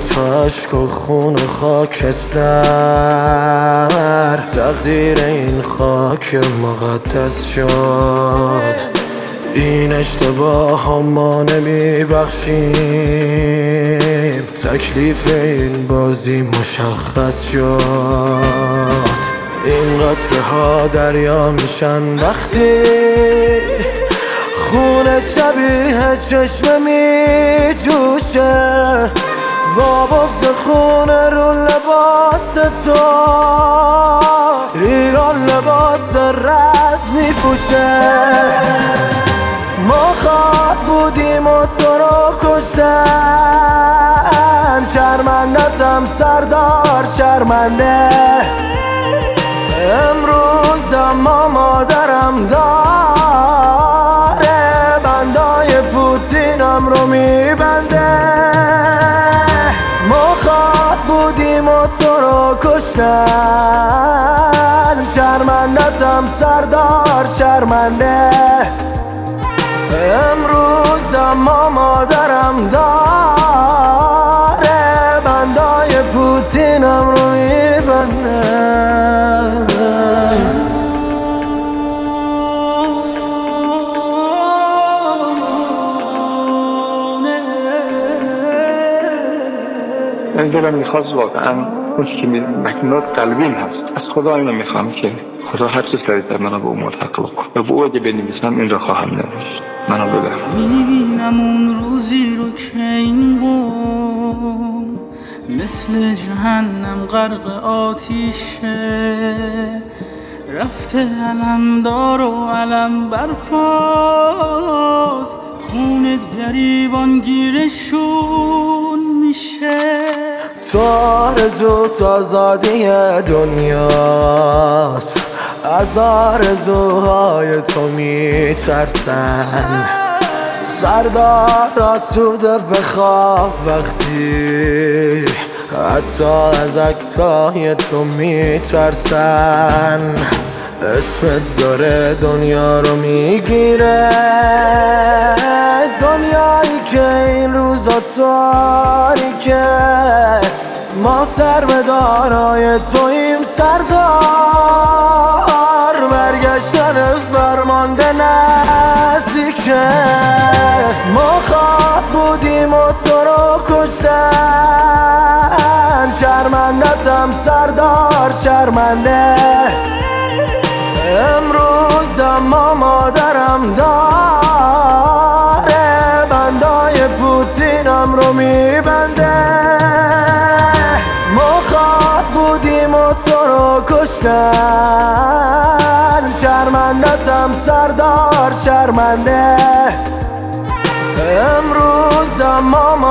تا عشق و خون و خاکستر تقدیر این خاک مقدس شد. این اشتباه ها ما نمیبخشیم، تکلیف این بازی مشخص شد. این قطره ها دریا میشن وقتی خون شبیه چشمه می جوشه، با بغض خون رو لباس تو ایران لباس رز می پوشه. ما خواب بودیم و تو رو کشتن، شرمندتم سردار شرمنده. امروز اما مادرم داره بندای پوتینم رو میبنده. ما خواب بودیم و تو رو کشتن، شرمندتم سردار شرمنده. امروز اما مادرم داره بندای پوتینم رو میبنده. من دلم میخواست واقعا اون که مکنات قلبیم هست، از خدا اینو میخوام که خدا هر چه سریعتر منو به اون ملحق بکن و به او اگه بنویسم این را خواهم نوشت. منو ببر. میبینم اون روزی رو که این قوم مثل جهنم غرق آتیشه، رفته علمدار و علم برفاست، خونت گریبان گیرشون میشه. تو آرزو آزادی دنیاست، از آرزوهای تو میترسن. سردار آسوده بخواب وقتی حتی از عکسای تو میترسن. اسمت داره دنیا رو میگیره، دنیایی که این روزا تاریکه. ما سربدارای توییم سردار، برگشتن فرمانده نزدیکه. ما خواب بودیم و تو رو کشتن، شرمندتم سردار شرمنده. امروز اما مادرم داره بندای پوتینم رو میبنده. ما خواب بودیم و تو رو کشتن، شرمندتم سردار شرمنده. امروز اما